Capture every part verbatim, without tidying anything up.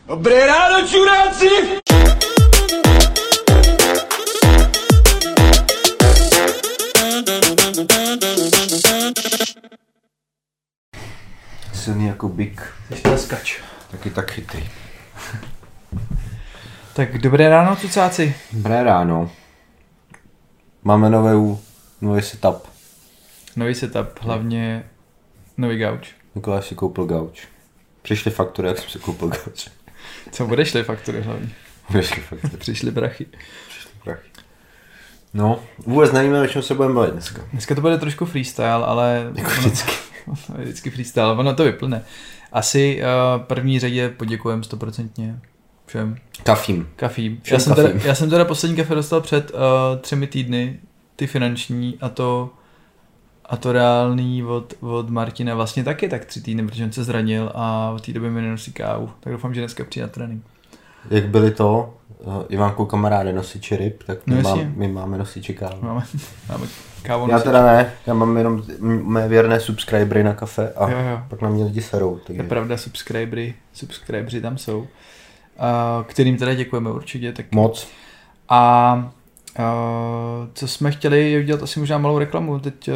Dobré ráno, čuráci! Silný jako byk. Jsi tleskač. Taky tak chytrý. Tak dobré ráno, cucáci. Dobré ráno. Máme novou, nový setup. Nový setup, hlavně nový gauč. Nikoláš si koupil gauč. Přišly faktury, jak jsem si koupil gauč. Co odešly faktury hlavně? Odešly faktury. Přišly prachy. Přišly prachy. No, vůbec nevíme, o čem se budeme bavit dneska. Dneska to bude trošku freestyle, ale... Jako vždycky. Ono, vždycky freestyle, ono to vyplne. Asi uh, první řadě poděkujeme stoprocentně všem. Kafím. Kafím. Všem Já jsem, kafím. teda, já jsem teda poslední kafe dostal před uh, třemi týdny, ty finanční, a to a to reálný od, od Martina vlastně taky tak tři týdny, protože on se zranil a od té doby mi nenosí kávu. Tak doufám, že dneska přijde na trénink. Jak byly to, uh, Ivánku kamaráde nosiči ryb, tak my, No, má, my máme nosiči kávu. Máme, máme kávu Já nosič. teda ne, já mám jenom mé věrné subscribery na kafe a Jo, jo. pak na mě lidi serou. Takže... Je pravda, subscribery, subscribery tam jsou, a kterým teda děkujeme určitě. Tak. Moc. A uh, co jsme chtěli je udělat asi možná malou reklamu, teď uh,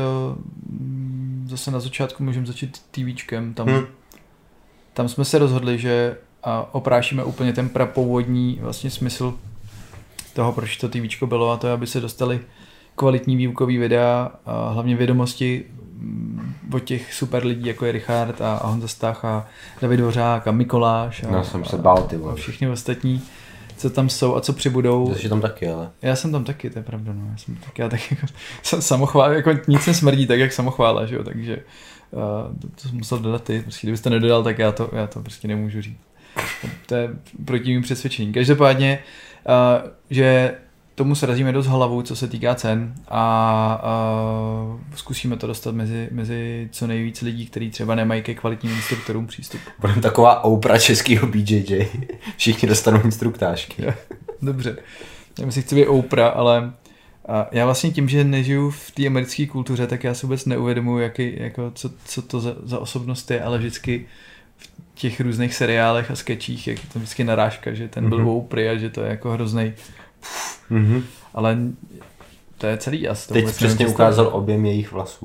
zase na začátku můžeme začít TVčkem, tam, hmm. tam jsme se rozhodli, že uh, oprášíme úplně ten prapůvodní vlastně smysl toho, proč to TVčko bylo, a to je, aby se dostali kvalitní výukový videa, a hlavně vědomosti od těch super lidí, jako je Richard a, a Honza Stach a David Dvořák a Mikoláš a, no, jsem se bál, ty a všichni ostatní, co tam jsou a co přibudou. Jsi tam taky, ale. Já jsem tam taky, to je pravda, no. Já jsem taky, já tak jako samochvál, jako nic nesmrdí tak, jak samochvála, že jo, takže uh, to, to jsem musel dodat ty, prostě kdybyste nedodal, tak já to, já to prostě nemůžu říct. To je proti mým přesvědčení. Každopádně, uh, že tomu srazíme dost hlavu, co se týká cen, a uh, zkusíme to dostat mezi, mezi co nejvíc lidí, kteří třeba nemají ke kvalitním instruktorům přístup. Budeme taková Oprah českýho B J J. Všichni dostanou instruktážky. Dobře. Já si chci být Oprah, ale uh, já vlastně tím, že nežiju v té americké kultuře, tak já si vůbec neuvědomuji, jaký, jako, co, co to za, za osobnost je, ale vždycky v těch různých seriálech a sketchích je to vždycky narážka, že ten byl mm-hmm. Oprah a že to je jako hroznej. Mm-hmm. Ale to je celý jas. Teď přesně ukázal objem jejich vlasů.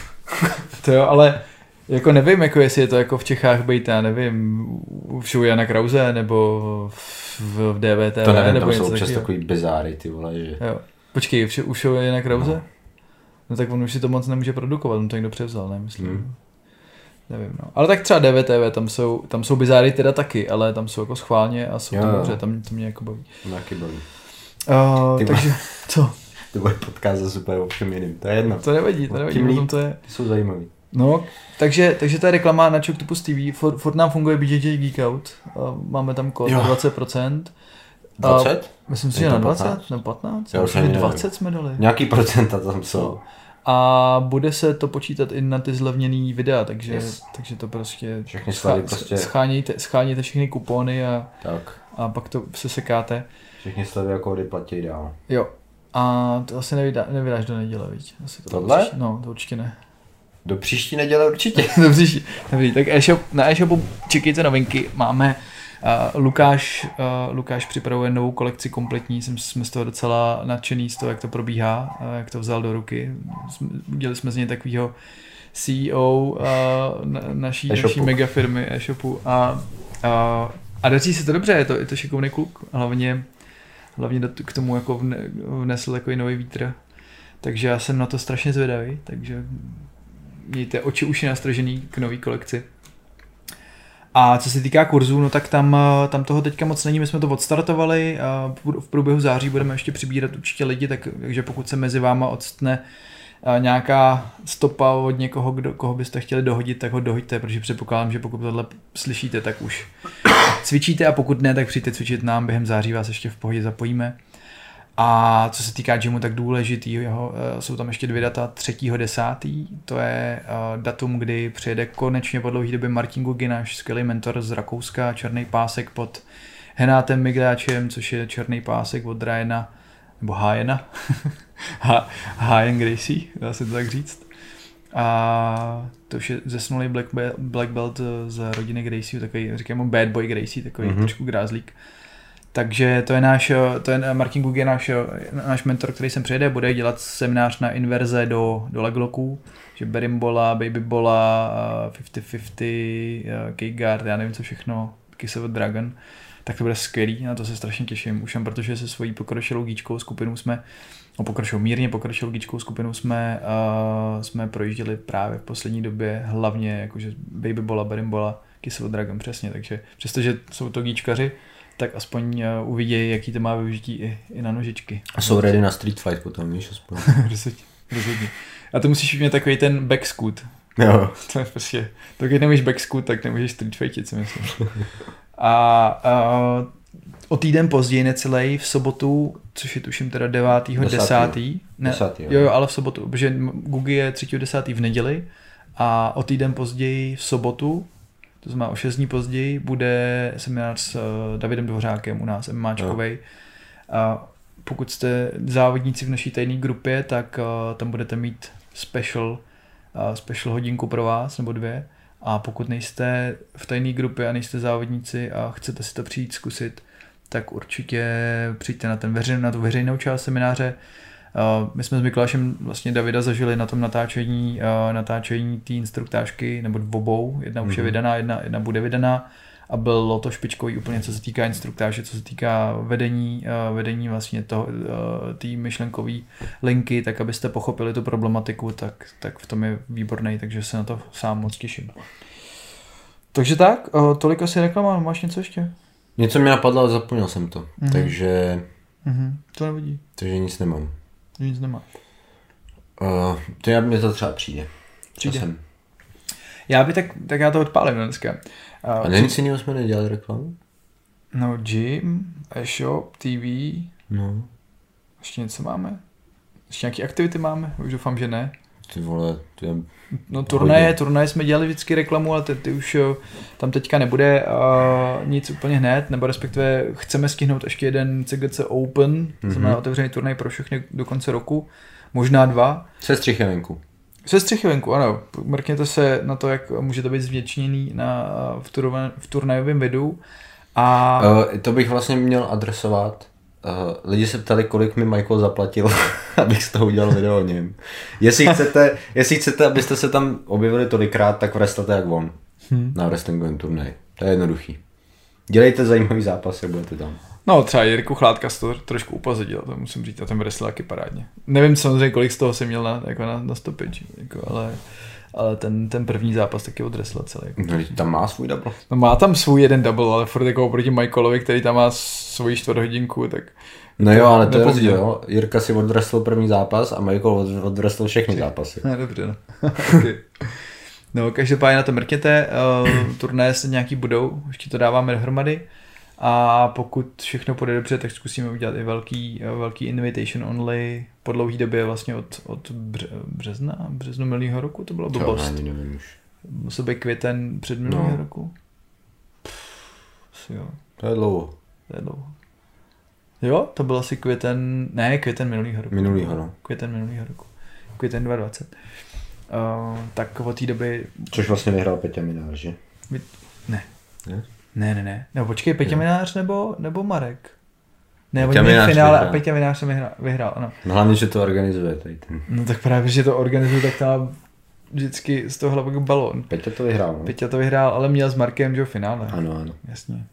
To jo, ale jako nevím, jako jestli je to jako v Čechách být, já nevím, v show Jana Krause, nebo v, v D V T V, to nevím, nebo tam jsou občas takový takový bizáry, ty vole, že... Jo. Počkej, v, v show Jana Krause? No. no tak on už si to moc nemůže produkovat, on to někdo převzal, ne, myslím. Hmm. Nevím, no. Ale tak třeba D V T V, tam jsou, tam jsou bizáry teda taky, ale tam jsou jako schválně a jsou jo, tam dobře, tam to mě jako baví. Taky baví. Uh, takže, co? To bude podcast zase úplně o všem jiným, to je jedno. To nevadí, to nevadí, potom to je. Jsou zajímavý. No, takže, takže ta reklama na Choctopus T V, furt, furt nám funguje B J J Geek Out, máme tam kód na dvacet procent. dvacet? Myslím si, že na dvacet, na patnáct, já myslím, že dvacet jsme dali. Nějaký procenta tam jsou. No. A bude se to počítat i na ty zlevněný videa, takže, yes. takže to prostě, všechny slady prostě... schánějte, schánějte všechny kupony a, tak. a pak to se sekáte. Všechny slevy a kódy platí dál. Jo. A to asi nevydá, nevydáš do neděle, víš? Asi to tohle? Určitě, no, to určitě ne. Do příští neděle určitě. do příští. Dobrý, tak e-shop, na e-shopu čekejte novinky. Máme uh, Lukáš, uh, Lukáš připravuje novou kolekci kompletní, jsem, jsme z toho docela nadšený z toho, jak to probíhá, uh, jak to vzal do ruky. Udělali jsme z něj takovýho C E O uh, na, naší, naší mega firmy e-shopu a, uh, a daří se to dobře, je to, je to šikovný kluk, hlavně hlavně k tomu jako vnesl takový nový vítr, takže já jsem na to strašně zvědavý, takže mějte oči uši nastražený k nový kolekci. A co se týká kurzů, no tak tam, tam toho teďka moc není, my jsme to odstartovali a v průběhu září budeme ještě přibírat určitě lidi, tak, takže pokud se mezi váma odstne nějaká stopa od někoho, kdo, koho byste chtěli dohodit, tak ho dohoďte, protože předpokládám, že pokud tohle slyšíte, tak už cvičíte, a pokud ne, tak přijďte cvičit nám, během září vás ještě v pohodě zapojíme. A co se týká gymu, tak důležitý, jeho, jsou tam ještě dvě data, třetího desátý to je uh, datum, kdy přijede konečně po dlouhé době Martin Gugi, náš skvělý mentor z Rakouska, černý pásek pod Henátem Migdáčem, což je černý pásek od Ryana, nebo Hyena, Hyen Gracie, dá se to tak říct. A to už je zesnulý Black, Be- Black Belt z rodiny Gracie, takový, říkám mu Bad Boy Gracie, takový mm-hmm. trošku grázlík. Takže to je náš, to je Martin Gug je náš, náš mentor, který sem přijede, bude dělat seminář na inverze do, do leglocků, že berimbola, babybola, padesát padesát, K-guard, já nevím co všechno, Kiss of a Dragon, tak to bude skvělý, na to se strašně těším, už jen protože se svojí pokročilou gíčkou skupinou jsme, no pokročilou, mírně pokročilou gíčkou skupinou jsme, uh, jsme projížděli právě v poslední době, hlavně jakože babybola, berimbola, Kiss of a Dragon, přesně, takže přestože jsou to gíčkaři, tak aspoň uh, uvidějí, jaký to má využití i, i na nožičky. A jsou ready na Street Fight potom, víš, aspoň. Rozhodně, rozhodně. A to musíš mít takový ten backscoot. Jo. To je prostě, to když nemůžeš backscoot, tak nemůžeš Street Fightit, si myslím. A, a o týden později necelej v sobotu, což je tuším teda devátého desátého Ne, desátého jo, jo, ale v sobotu, protože Gugi je třetího desátého v neděli a o týden později v sobotu, to znamená o šest dní později, bude seminář s Davidem Dvořákem u nás, MMAčkovej. A pokud jste závodníci v naší tajné grupě, tak uh, tam budete mít special, uh, special hodinku pro vás, nebo dvě. A pokud nejste v tajné grupě a nejste závodníci a chcete si to přijít zkusit, tak určitě přijďte na, ten veřejn, na tu veřejnou část semináře. Uh, my jsme s Mikulášem vlastně Davida zažili na tom natáčení, uh, natáčení té instruktážky, nebo obou, jedna už mm-hmm. je vydaná, jedna, jedna bude vydaná a bylo to špičkový úplně, co se týká instruktáže, co se týká vedení, uh, vedení vlastně toho, uh, té myšlenkové linky, tak abyste pochopili tu problematiku, tak, tak v tom je výborný, takže se na to sám moc těším. Takže tak, uh, tolik asi reklama, máš něco ještě? Něco mě napadlo, ale zapomněl jsem to, mm-hmm. takže... Mm-hmm. To nevadí. Takže nic nemám. Nic nemáš. Uh, to já mě to třeba přijde. Přijde. Časem. Já by tak, tak já to odpálím dneska. Uh, A není si jiného jsme nedělali reklamu? No gym, e-shop, T V. No. Ještě něco máme? Ještě nějaké aktivity máme? Už doufám, že ne. Ty vole, to je... No turnaje, turnaje jsme dělali vždycky reklamu, ale ty, ty už tam teďka nebude uh, nic úplně hned, nebo respektive chceme stihnout ještě jeden C G C Open, mm-hmm. znamená otevřený turnaj pro všechny do konce roku, možná dva. Se střichy venku. Se střichy venku, ano. Mrkněte se na to, jak můžete být zvětšněný na, v, turva, v turnajovém videu. A... Uh, to bych vlastně měl adresovat. Uh, lidi se ptali, kolik mi Michael zaplatil, abych z toho udělal video o něm. Jestli chcete, jestli chcete, abyste se tam objevili tolikrát, tak wrestlete jak on. Hmm. Na wrestlingovém turnaji. To je jednoduchý. Dělejte zajímavý zápasy, budete tam. No třeba Jirku Chládka z toho trošku upozadil, to musím říct, a ten wrestler taky parádně. Nevím samozřejmě, kolik z toho jsem měl na, jako na, na stopič, jako, ale, ale ten, ten první zápas taky odresla celý. No, tam má svůj double. No má tam svůj jeden double, ale furt jako proti Michaelovi, který tam má svoji čtvrthodinku, tak... No jo, ale to je rozdíl, jo. Jirka si odvresl první zápas a Michael odvresl všechny zápasy. Ne, dobře, no. Okay. No, každopádně na to mrkněte, uh, turnaje se nějaký budou, ještě to dáváme dohromady. A pokud všechno půjde dobře, tak zkusíme udělat i velký, velký invitation only po dlouhé době vlastně od, od bře, března, březnu minulého roku, to bylo blbost. To nevím už. Musel být květen před minulého no. roku. Pff, jo. To je dlouho. To je dlouho. Jo, to byl asi květen, ne, květen minulého roku. Minulýho, no. Květen minulého roku. Květen dva tisíce dvacet. Uh, tak od té doby... Což vlastně vyhrál Peťa Minář, že? Vy... Ne. Ne? Ne, ne, ne. No počkej, Peťa Minář nebo, nebo Marek? Ne, Peťa oni v finále vyhrál. A Peťa Minář se vyhrál, vyhrál, ano. No hlavně, že to organizuje tady ten. No tak právě, že to organizuje, tak tam vždycky z toho hlavy balón. Peťa to vyhrál, no. Peťa to vyhrál, ale měl s Markem, že v finále. Ano, ano. Jasně.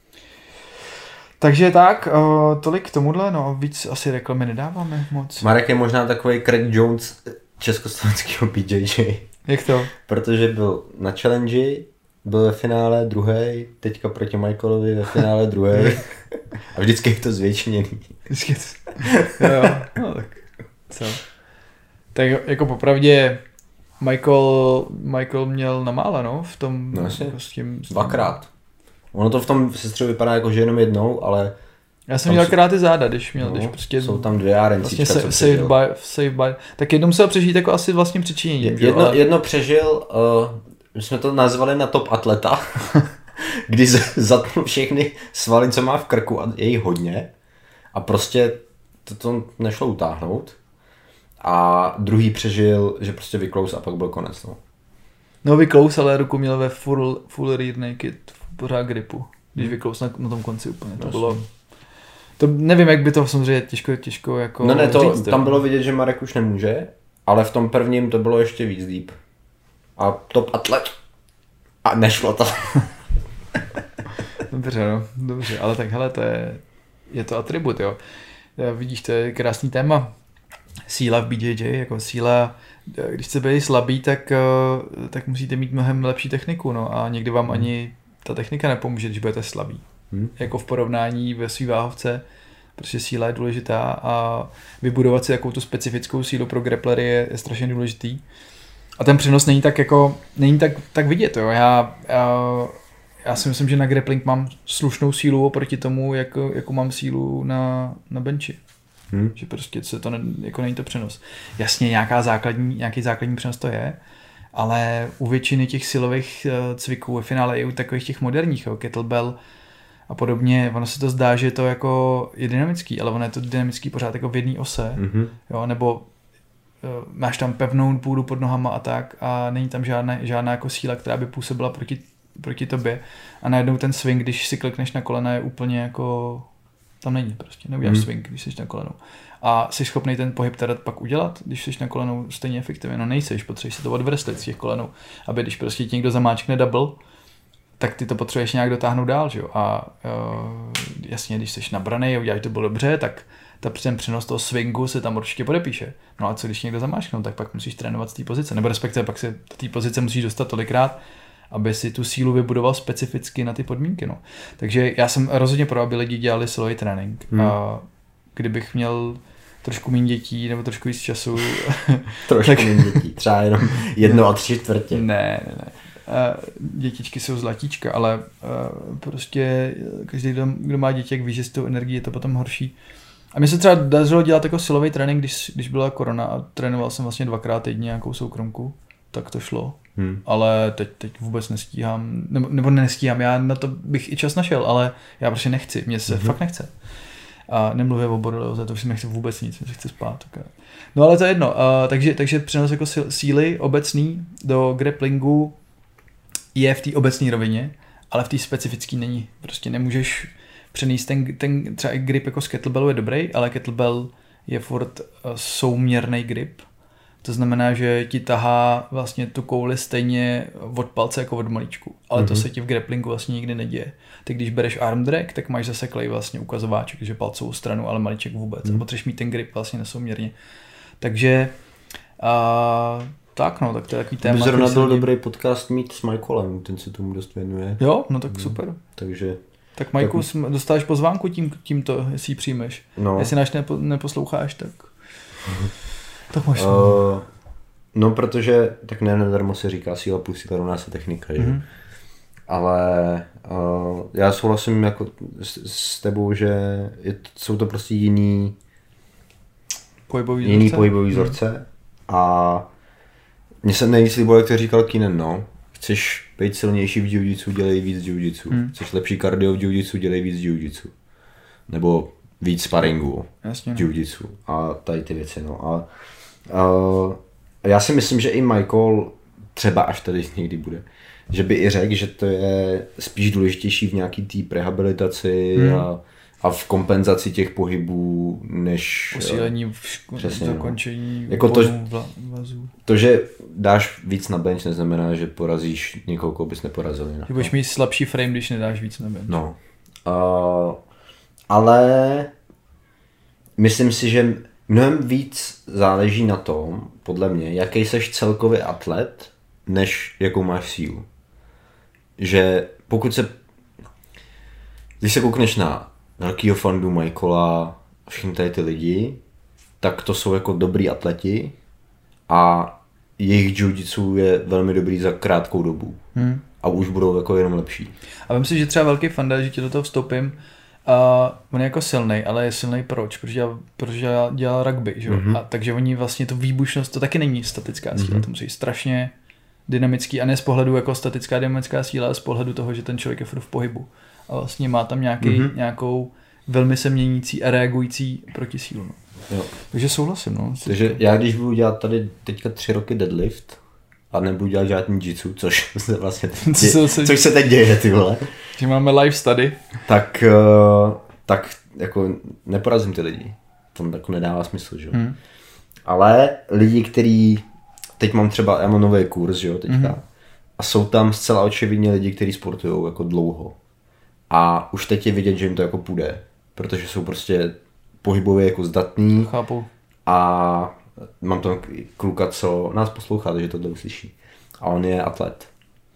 Takže tak, uh, tolik k tomuhle, no víc asi reklamy nedáváme moc. Marek je možná takový Craig Jones československého B J J. Jak to? Protože byl na challenge, byl ve finále druhý, teďka proti Michaelovi ve finále druhý. A vždycky je to zvětšeněný. Vždycky to... jo, no tak co? Tak jako popravdě Michael, Michael měl na mále, no, v tom... No jasně, jako s tím, s tím... dvakrát. Ono to v tom sestřelu vypadá jako, že jenom jednou, ale... Já jsem měl krát ty záda, když měl, no, když prostě... Jsou tam dvě árencíčka, vlastně se, saved by, saved by... Tak jednou musel přežít jako asi vlastně přičinění. Jedno, ale... jedno přežil, uh, my jsme to nazvali na top atleta, kdy zatnul všechny svaly, co má v krku a je jí hodně a prostě to, to nešlo utáhnout. a druhý přežil, že prostě vyklous a pak byl konec. No, no vyklous, ale ruku měl ve full, full rear naked, pořád gripu, když vyklous na, na tom konci úplně, to bylo... To nevím, jak by to samozřejmě těžko, těžko jako No ne, to, říct, tam jo. bylo vidět, že Marek už nemůže, ale v tom prvním to bylo ještě víc deep. A top atlet. A nešlo to. Dobře, no, dobře, ale tak hele, to je, je to atribut, jo. Vidíš, to je krásný téma. Síla v B J J, jako síla, když chce být slabý, tak, tak musíte mít mnohem lepší techniku, no a někdy vám hmm. ani ta technika nepomůže, když budete slabý. Hmm. Jako v porovnání ve svý váhovce, protože síla je důležitá a vybudovat si takovou tu specifickou sílu pro grapplery je, je strašně důležitý. A ten přenos není tak jako, není tak, tak vidět, jo. Já, já, já si myslím, že na grappling mám slušnou sílu oproti tomu, jako, jako mám sílu na, na benchi. Hmm. Že prostě se to ne, jako není to přenos. Jasně, nějaká základní, nějaký základní přenos to je, ale u většiny těch silových cviků ve finále i u takových těch moderních, jo, kettlebell a podobně, ono se to zdá, že je to jako je dynamický, ale ono je to dynamický pořád jako v jedné ose, mm-hmm. jo, nebo uh, máš tam pevnou půdu pod nohama a tak a není tam žádná, žádná jako síla, která by působila proti, proti tobě a najednou ten swing, když si klikneš na kolena, je úplně jako tam není prostě, neuděláš mm-hmm. swing, když jsi na kolenou. A jsi schopný ten pohyb teda pak udělat, když jsi na kolenou stejně efektivně, no nejseš, potřebuješ se to odvrslit z těch kolenou, aby když prostě ti někdo zamáčkne double, tak ty to potřebuješ nějak dotáhnout dál, že jo? A uh, jasně, když jsi nabranej a uděláš to bylo dobře, tak ta, ten přenos toho swingu se tam určitě podepíše. No a co když někdo zamáčknou, tak pak musíš trénovat z té pozice, nebo respektive pak se do té pozice musíš dostat tolikrát, aby si tu sílu vybudoval specificky na ty podmínky, no. Takže já jsem rozhodně pro, aby lidi dělali silový trénink. Hmm. A kdybych měl trošku méně dětí nebo trošku víc času. Trošku tak... méně dětí, třeba jenom jedno a tři čtvrtě. Ne, ne, ne. Dětičky jsou zlatíčka, ale prostě každý, kdo, kdo má děti, jak ví, že s tou energií je to potom horší. A mě se třeba dařilo dělat jako silový trénink, když, když byla korona a trénoval jsem vlastně dvakrát týdně nějakou soukromku, tak to šlo. Hmm. Ale teď, teď vůbec nestíhám, nebo, nebo nestíhám, já na to bych i čas našel, ale já prostě nechci, mně se hmm. fakt nechce. A nemluvím o borelioze, to už si nechci vůbec nic, mě se chce spát. Tak. No ale to je jedno, uh, takže, takže přenos jako síly obecný do grapplingu je v té obecné rovině, ale v té specifické není. Prostě nemůžeš přenést ten, ten třeba i grip jako z kettlebellu je dobrý, ale kettlebell je furt souměrný grip. To znamená, že ti tahá vlastně tu kouli stejně od palce jako od malíčku. Ale mm-hmm. to se ti v grapplingu vlastně nikdy neděje. Ty když bereš arm drag, tak máš zaseklej vlastně ukazováček, že palcovou stranu, ale malíček vůbec. Mm-hmm. A potřebuješ mít ten grip vlastně nesouměrně. Takže uh, tak no, tak to je takový téma. By zrovna byl dobrý podcast mít s Michaelem, ten se tomu dost věnuje. Jo, no tak super. Hmm, takže... Tak Majku, tak... dostáš pozvánku tím, tímto, jestli ji přijmeš. No. Jestli náš nepo, neposloucháš, tak... tak možná. Uh, no, protože tak ne nedarmo se říká síla plus síla rovná se technika, mm-hmm. že? Ale uh, já souhlasím jako s, s tebou, že je, jsou to prostě jiný pohybový jiný vzorce, pohybový vzorce mm. a mně se nejvíc líbilo, jak to říkal Keenan, no. Chceš být silnější v jiu-jitsu, dělej víc jiu-jitsu. Hmm. Chceš lepší kardio v jiu-jitsu, dělej víc jiu-jitsu. Nebo víc sparingu v jiu-jitsu a tady ty věci, no. A, a já si myslím, že i Michael třeba až tady někdy bude, že by i řekl, že to je spíš důležitější v nějaký té prehabilitaci hmm. a, a v kompenzaci těch pohybů, než... Posílení v ško- dokončení no. Jako to, vazů. To, že dáš víc na bench, neznamená, že porazíš někoho, koho bys neporazil. Ty budeš mít slabší frame, když nedáš víc na bench. No. Uh, ale myslím si, že mnohem víc záleží na tom, podle mě, jaký seš celkový atlet, než jakou máš sílu. Že pokud se... Když se koukneš na velkýho fandu Michaela, všechny tady ty lidi, tak to jsou jako dobrý atleti a jejich jiu-jitsu je velmi dobrý za krátkou dobu. Hmm. A už budou jako jenom lepší. A vím si, že třeba velký fanda, že ti do toho vstoupím, uh, on je jako silnej, ale je silnej proč? Protože dělal, protože dělal, dělal rugby, že? Mm-hmm. A takže oni vlastně tu výbušnost, to taky není statická síla, mm-hmm. to musí strašně dynamický a ne z pohledu jako statická dynamická síla, ale z pohledu toho, že ten člověk je furt v pohybu. A vlastně má tam nějaký, mm-hmm. nějakou velmi se měnící a reagující protisílu. No. Jo. Takže souhlasím, no. Takže já když budu dělat tady teďka tři roky deadlift a nebudu dělat žádný jitsu, což se vlastně teď děje, což se teď děje, ty vole. Že máme live study. Tak, tak jako neporazím ty lidi. To jako nedává smysl, že jo. Hmm. Ale lidi, kteří, teď mám třeba, já mám nový kurz, že jo, teďka. Hmm. A jsou tam zcela očividně lidi, kteří sportujou jako dlouho. A už teď je vidět, že jim to jako půjde. Protože jsou prostě pohybově jako zdatný. Chápu. A mám tam kluka, co nás poslouchá, takže tohle uslyší. A on je atlet.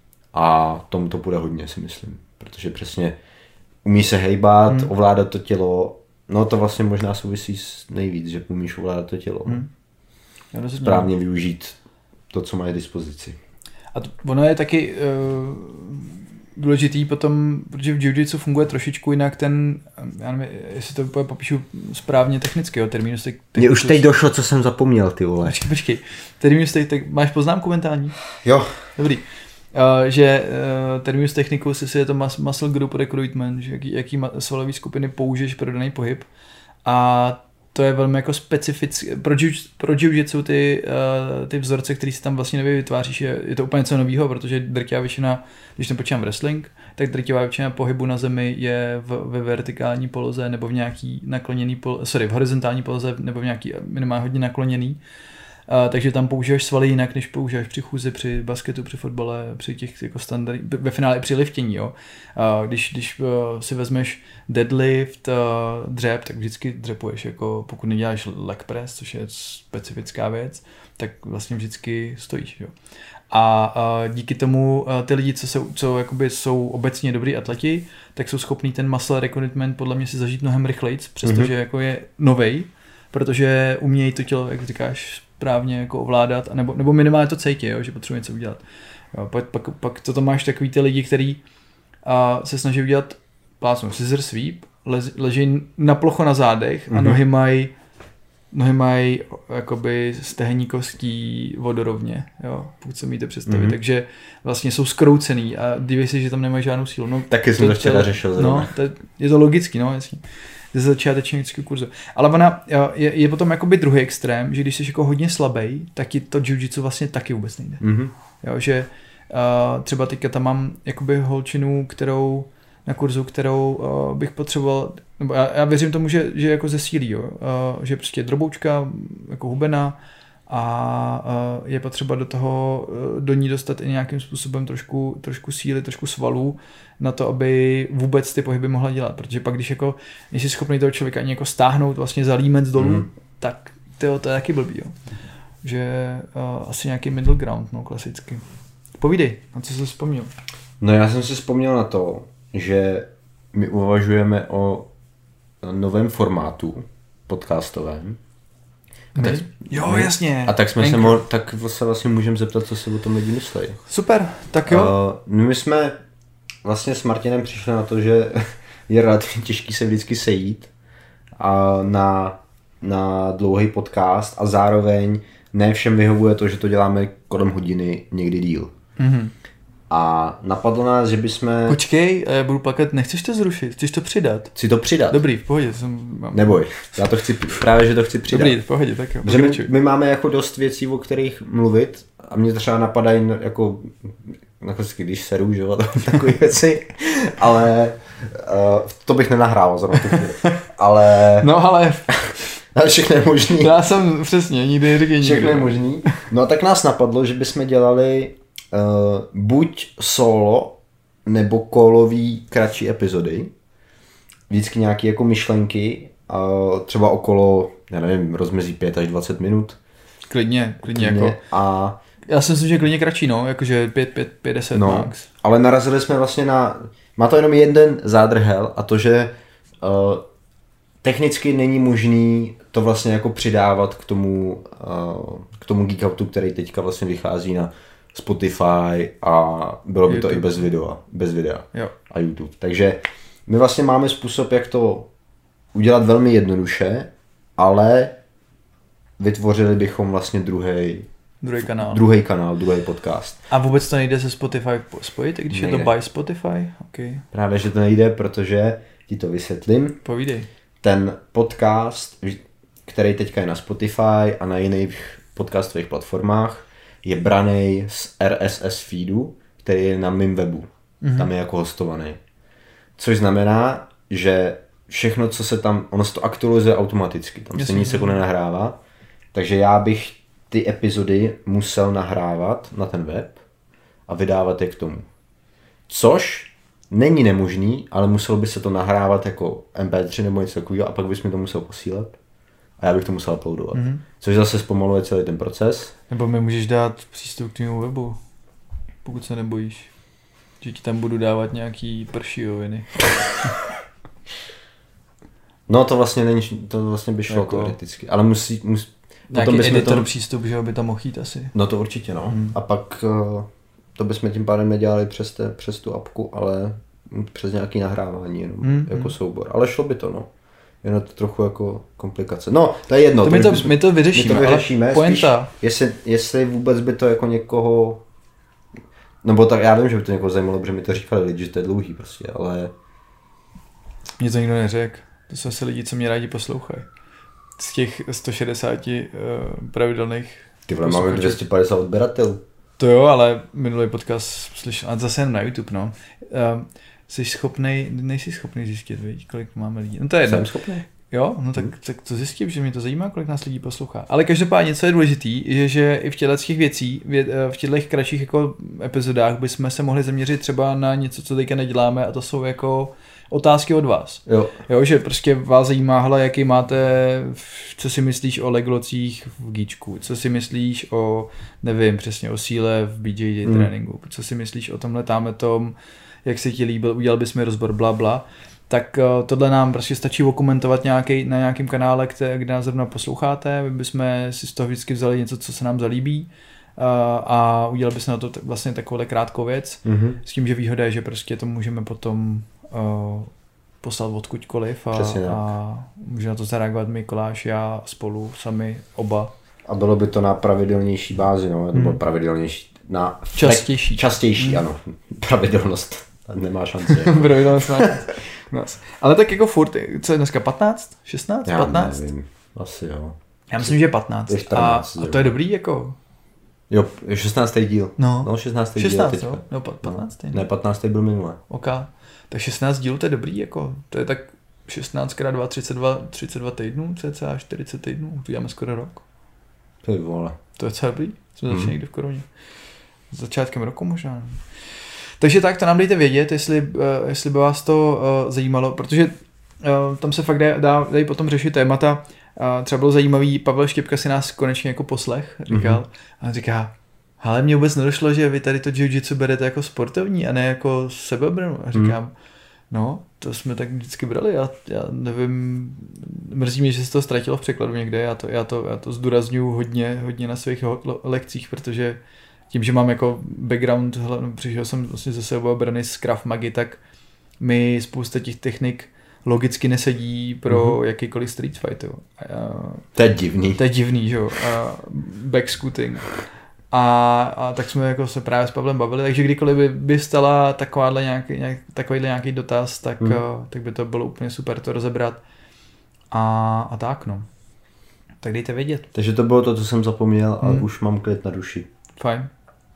A tomu to půjde hodně, si myslím. Protože přesně umí se hejbat, hmm. ovládat to tělo. No to vlastně možná souvisí s nejvíc, že umíš ovládat to tělo. Hmm. Správně využít to, co mají k dispozici. A to, ono je taky uh, důležitý potom, protože v jiu-jitsu funguje trošičku jinak ten, já nevím, jestli to popíšu správně technicky, jo, terminus technicus. Mně už teď došlo, co jsem zapomněl, ty vole. Počkej, počkej. Terminus technicus, máš poznámku mentální? Jo. Dobrý. Uh, že uh, terminus technicus, jestli je to mus- muscle group recruitment, že jaký, jaký svalové skupiny použiješ pro daný pohyb. A to je velmi jako specifické. Pro, jiu- pro jiu-jitsu ty, uh, ty vzorce, které si tam vlastně nově vytváříš, je, je to úplně něco nového, protože drtivá většina, když nepočítám wrestling, tak drtivá většina pohybu na zemi je v, ve vertikální poloze nebo v nějaký nakloněný poloze, sorry, v horizontální poloze nebo v nějaký minimálně hodně nakloněný. Uh, takže tam používáš svaly jinak, než používáš při chůzi, při basketu, při fotbale, při těch jako standard, ve finále i při liftění. Jo? Uh, když když uh, si vezmeš deadlift, uh, dřep, tak vždycky dřepuješ, jako pokud neděláš leg press, což je specifická věc, tak vlastně vždycky stojíš. Jo? A uh, díky tomu uh, ty lidi, co, se, co jakoby jsou obecně dobrý atleti, tak jsou schopní ten muscle recruitment podle mě si zažít mnohem rychleji, přestože mm-hmm. jako je novej, protože umějí to tělo, jak říkáš, správně jako ovládat, nebo, nebo minimálně to cítí, jo, že potřebuje něco udělat. Jo, pak, pak, pak to tam máš takový ty lidi, kteří uh, se snaží udělat plácnou scissor sweep, le, leží na plocho na zádech mm-hmm. a nohy mají nohy mají jakoby stehenní kostí vodorovně, jo, pokud se umíte představit. Mm-hmm. Takže vlastně jsou zkroucený a dívej si, že tam nemají žádnou sílu. No, taky jsem to včera řešil. No, to je, je to logický, no, jasně. Ze začátečnického kurzu. Ale ona je, je potom jakoby druhý extrém, že když jsi jako hodně slabý, tak ti to jiu-jitsu vlastně taky vůbec nejde. Mm-hmm. Jo, že uh, třeba teďka tam mám jakoby holčinu, kterou na kurzu, kterou uh, bych potřeboval, nebo já, já věřím tomu, že, že jako zesílí, jo, uh, že prostě droboučka, jako hubená a uh, je potřeba do toho, uh, do ní dostat i nějakým způsobem trošku, trošku síly, trošku svalů na to, aby vůbec ty pohyby mohla dělat, protože pak když jako nejsi schopný toho člověka ani jako stáhnout vlastně za límec dolů, mm. tak tyjo, to je taky blbý, jo. Že uh, asi nějaký middle ground, no, klasicky. Povídej, na co jsi vzpomněl? No já jsem si vzpomněl na to, že my uvažujeme o novém formátu podcastovém. Tak, jo, my, jasně. A tak jsme Anchor. se mohli, tak se vlastně můžeme zeptat, co si o tom lidi myslejí. Super, tak jo. Uh, my jsme vlastně s Martinem přišli na to, že je relativně těžký se vždycky sejít a na, na dlouhý podcast a zároveň ne všem vyhovuje to, že to děláme kolem hodiny, někdy díl. Mm-hmm. A napadlo nás, že bychom... Počkej, já budu plakat, nechceš to zrušit, chceš to přidat? Chci to přidat. Dobrý, v pohodě. Jsem... Mám... Neboj, já to chci, právě že to chci přidat. Dobrý, v pohodě, tak jo. My, my máme jako dost věcí, o kterých mluvit a mě třeba napadají jako, jako když seru, že jo, takové věci, ale uh, to bych nenahrál zrovna tu chvíli. Ale... No ale... ale všechno je možný. Já jsem přesně, nikdy neříkej nikdy. Všechno je možný. No tak nás napadlo, že bychom dělali Uh, buď solo nebo kolový kratší epizody. Vždycky nějaké jako myšlenky, uh, třeba okolo, já nevím, rozmezí pět až dvacet minut. Klidně, klidně, klidně jako. A... Já si myslím, že klidně kratší, no, jakože pět, pět, pět, deset no, max. Ale narazili jsme vlastně na, má to jenom jeden zádrhel a to, že uh, technicky není možný to vlastně jako přidávat k tomu, uh, k tomu Geekoutu, který teďka vlastně vychází na Spotify a bylo by YouTube. To i bez videa, bez videa jo. A YouTube. Takže my vlastně máme způsob, jak to udělat velmi jednoduše, ale vytvořili bychom vlastně druhý druhý kanál. Druhý kanál, druhý podcast. A vůbec to nejde se Spotify spojit, když nejde. Je to by Spotify? Okay. Právě, že to nejde, protože ti to vysvětlím. Povídej. Ten podcast, který teďka je na Spotify a na jiných podcastových platformách, je branej z R S S feedu, který je na mým webu. Mm-hmm. Tam je jako hostovaný. Což znamená, že všechno, co se tam, ono se to aktualizuje automaticky, tam se nic jako nenahrává, takže já bych ty epizody musel nahrávat na ten web a vydávat je k tomu. Což není nemožný, ale muselo by se to nahrávat jako em pé tři nebo něco takového a pak bys mi to musel posílat a já bych to musel uploadovat. Mm-hmm. Což zase zpomaluje celý ten proces. Nebo mi můžeš dát přístup k tvému webu, pokud se nebojíš, že ti tam budu dávat nějaký pršijoviny. No to vlastně není, to vlastně by šlo jako teoreticky, ale musí, musí nějaký editor to... přístup, že by tam mohl jít asi. No to určitě no. Hmm. A pak to bychom tím pádem nedělali přes, te, přes tu apku, ale přes nějaký nahrávání jenom hmm. jako soubor. Ale šlo by to no. Jenom to trochu jako komplikace. No to je jedno. To my, to, bychom, my to vyřešíme, my to vyřešíme pointa. Spíš, jestli, jestli vůbec by to jako někoho, nebo tak já vím, že by to někoho zajímalo, protože mi to říkali lidi, že to je dlouhý prostě, ale... Mě to nikdo neřekl. To jsou asi lidi, co mě rádi poslouchají. Z těch sto šedesát uh, pravidelných. Ty vole, máme dvě stě padesát odběratelů. To jo, ale minulý podcast slyšel, a zase jen na YouTube, no. Uh, jsi schopnej, nejsi schopný zjistit, víš, kolik máme lidí. No to je jedno. Jsem schopný. Jo, no tak, hmm. tak to zjistím, že mě to zajímá, kolik nás lidí poslouchá. Ale každopádně, co je důležitý, je, že i v těchto těch věcí, v těchto kratších jako epizodách bychom se mohli zaměřit třeba na něco, co teďka neděláme, a to jsou jako otázky od vás. Jo. Jo, že prostě vás zajímá, hele, jaký máte, co si myslíš o leglocích v gíčku, co si myslíš o, nevím, přesně o síle v B J J hmm. tréninku, co si myslíš o tomhle táme tom, jak se ti líbil, udělal bys mi rozbor, bla, bla. Tak uh, tohle nám prostě stačí okomentovat nějaký, na nějakém kanále, kde, kde nás zrovna posloucháte, my bychom si z toho vždycky vzali něco, co se nám zalíbí uh, a udělali bychom na to t- vlastně takovou krátkou věc, mm-hmm. s tím, že výhoda je, že prostě to můžeme potom uh, poslat odkudkoliv a, a může na to zareagovat Mikuláš, já spolu, sami, oba. A bylo by to na pravidelnější bázi, no, to bylo hmm. pravidelnější, na častější. Fre- častější, hmm. ano, pravidelnost. Nemá šanci. No. Ale tak jako furt, co je dneska, patnáct? šestnáct? Já patnáct? nevím, asi jo. Já myslím, že patnáct. Je čtrnáct, a, a to je dobrý jako? Jo, je šestnáctý díl. No, no šestnáctý šestnáct, díl jo? No, patnáctý. Ne, patnáctý byl minule. Ok, tak šestnáct dílů to je dobrý jako, to je tak šestnáct krát dva, třicet dva, třicet dva týdnů, cca čtyřicet týdnů, to děláme skoro rok. Ty vole. To je docela dobrý, jsme začali hmm. někde v koroně. Začátkem roku možná. Takže tak, to nám dejte vědět, jestli, uh, jestli by vás to uh, zajímalo, protože uh, tam se fakt dá, dá, dají potom řešit témata. Uh, třeba bylo zajímavý, Pavel Štěpka si nás konečně jako poslech, říkal, mm-hmm. a říká, ale mně vůbec nedošlo, že vy tady to jiu-jitsu berete jako sportovní a ne jako sebeobranu. A říkám, mm. no, to jsme tak vždycky brali, já, já nevím, mrzí mě, že se to ztratilo v překladu někde, já to, já to, já to zdůrazňuji hodně, hodně na svých lekcích, protože tím, že mám jako background, no, přišel jsem vlastně ze sebeobrany z Krav Magy, tak mi spousta těch technik logicky nesedí pro mm-hmm. jakýkoliv street fight. Jo. A, to je divný. To je divný, že jo. Backscooting. A, a tak jsme jako se právě s Pavlem bavili, takže kdykoliv by, by stala takováhle nějaký, nějak, takovýhle nějaký dotaz, tak, mm. uh, tak by to bylo úplně super to rozebrat. A, a tak no. Tak dejte vědět. Takže to bylo to, co jsem zapomněl, mm. ale už mám klid na duši. Fajn.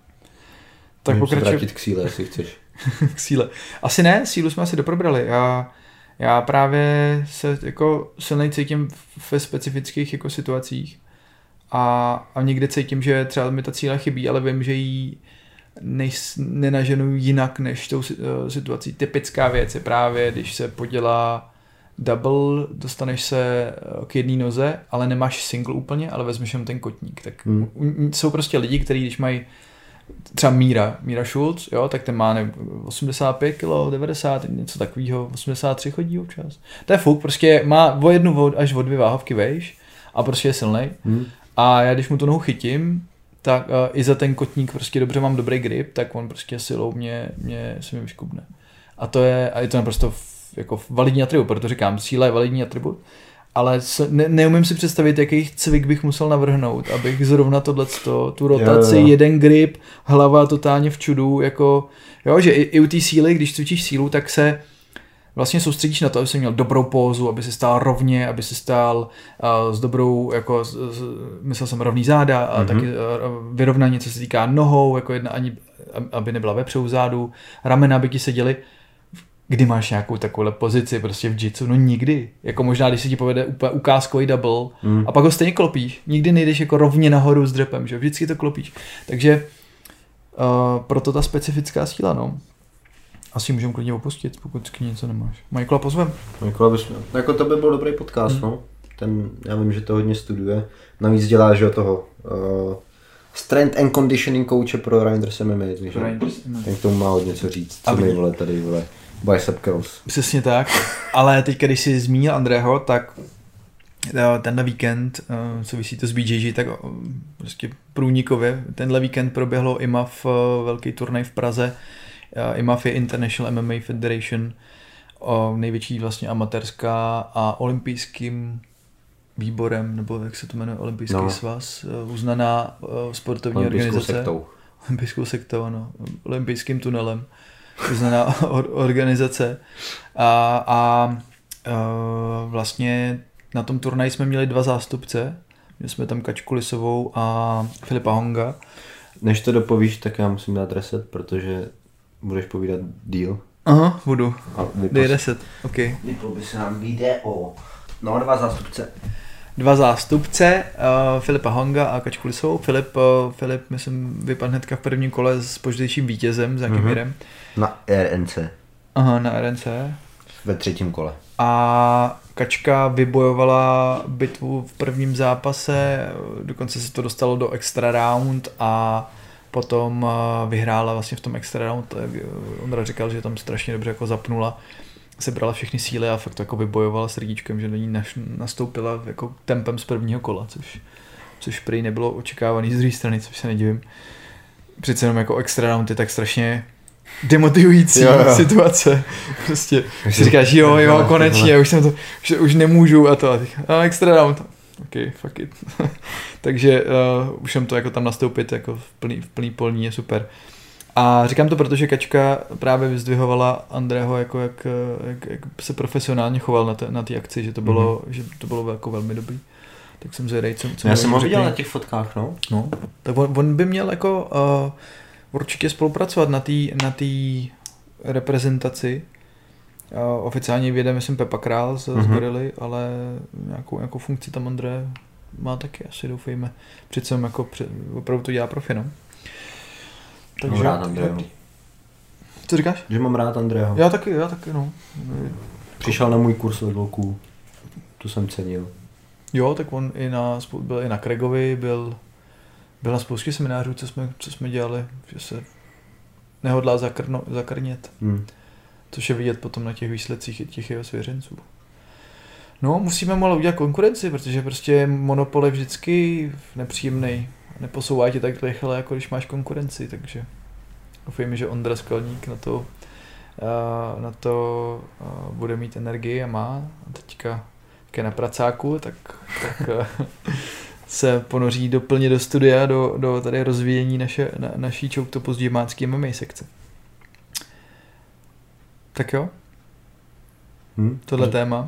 Tak můžu se vrátit k síle, jestli chceš. K síle. Asi ne, sílu jsme asi doprobrali. Já, já právě se jako silnej cítím ve specifických jako situacích a, a někde cítím, že třeba mi ta síla chybí, ale vím, že ji nejs, nenaženu jinak než tou situací. Typická věc je právě, když se podělá double, dostaneš se k jedné noze, ale nemáš single úplně, ale vezmeš jenom ten kotník. Tak hmm. jsou prostě lidi, kteří když mají třeba Míra, Míra Schulz, jo, tak ten má nevím, osmdesát pět kilo, devadesát, něco takového, osmdesát tři chodí občas. To je fuk, prostě má o jednu až o dvě váhovky vejš a prostě je silnej. Hmm. A já když mu tu nohu chytím, tak uh, i za ten kotník prostě dobře mám dobrý grip, tak on prostě silou mě, mě se mi vyškubne. A to je, a je to naprosto jako validní atribut, proto říkám, síla je validní atribut, ale ne, neumím si představit, jaký cvik bych musel navrhnout, abych zrovna tohleto, tu rotaci, jo, jo. jeden grip, hlava totálně v čudu, jako, jo, že i, i u té síly, když cvičíš sílu, tak se vlastně soustředíš na to, aby jsi měl dobrou pózu, aby si stál rovně, aby si stál uh, s dobrou, jako, s, s, myslel jsem rovný záda a mm-hmm. taky uh, vyrovnaně, co se týká nohou, jako jedna ani, aby nebyla vepředu zádu, ramena, aby ti seděly. Kdy máš nějakou takovou pozici prostě v jitsu? No nikdy. Jako možná, když se ti povede úplně ukázkový double mm. a pak ho stejně klopíš. Nikdy nejdeš jako rovně nahoru s dřepem, že vždycky to klopíš. Takže uh, proto ta specifická síla, no. Asi můžeme klidně opustit, pokud k ní něco nemáš. Michaela pozvem. Michaela bychom, jako to by byl dobrý podcast, mm. no. Ten, já vím, že to hodně studuje. Navíc dělá, že toho uh, strength and conditioning coache pro Reinders M M A, takže ten k tomu má hodně co říct. Co mi vole tady, vole. Bicep curls. Přesně tak, ale teď, když jsi zmínil Andrého, tak tenhle víkend, souvisí to s B J J, tak prostě průnikově, tenhle víkend proběhlo I M A F, velký turnaj v Praze. I M A F je International M M A Federation, největší vlastně amatérská a olympijským výborem, nebo jak se to jmenuje, olympijský no. svaz, uznaná sportovní olympijskou organizace. Sektou. Olympijskou sektou, ano, olympijským tunelem. Uznaná organizace a, a, a vlastně na tom turnaji jsme měli dva zástupce, měli jsme tam Kačku Lisovou a Filipa Honga. Než to dopovíš, tak já musím dát reset, protože budeš povídat díl. Aha, budu. Vypos... Dej reset, ok. Vypol by se nám video. No, dva zástupce. Dva zástupce, uh, Filipa Honga a Kačku Lisovou. Filip, uh, Filip, myslím, vypadl hnedka v prvním kole s pozdejším vítězem, za Kimirem. Mm-hmm. Na R N C. Aha, na R N C. Ve třetím kole. A Kačka vybojovala bitvu v prvním zápase, dokonce se to dostalo do extra round a potom vyhrála vlastně v tom extra round. Ondra říkal, že tam strašně dobře jako zapnula, sebrala všechny síly a fakt to jako vybojovala srdíčkem, že do ní nastoupila jako tempem z prvního kola, což, což prý nebylo očekávaný z druhé strany, což se nedivím. Přece jenom jako extra round je tak strašně demotivující jo, jo. situace. Prostě si říkáš, jo, jo, konečně, už jsem to, už, už nemůžu a to. A extra round. Ok, fuck it. Takže uh, už jsem to jako tam nastoupit jako v plný, v plný polní je super. A říkám to, protože Kačka právě vyzdvihovala Andrého, jako jak, jak, jak se profesionálně choval na té na té akci, že to bylo, mm-hmm. že to bylo jako velmi dobrý. Tak jsem zvědavý, co, co já jsem ho viděl na těch fotkách, no. No, tak on, on by měl jako uh, určitě spolupracovat na té na té reprezentaci. Uh, oficiálně vyjede, myslím, Pepa Král z, mm-hmm. z Gorily, ale nějakou, nějakou funkci tam André má taky, asi doufejme. Přece jako před, opravdu to dělá profi, no. Takže, mám rád Andrého. Co říkáš? Že mám rád Andrého. Já taky, já taky, no. Přišel na můj kurz ve Volku, tu jsem cenil. Jo, tak on i na, byl i na Craigovi, byl, byl na spoustě seminářů, co jsme, co jsme dělali, že se nehodlá zakrno, zakrnět. Hmm. Což je vidět potom na těch výsledcích těch jeho svěřenců. No, musíme mu ale udělat konkurenci, protože prostě monopol je vždycky nepříjemný. Neposouvá tě tak rychle, jako když máš konkurenci, takže doufejme, že Ondra Skalník na to, na to bude mít energii a má. A teďka je na pracáku, tak, tak se ponoří doplně do studia, do, do tady rozvíjení naše, na, naší Choctopus Dimácký M M A sekce. Tak jo, hmm, tohle to... téma.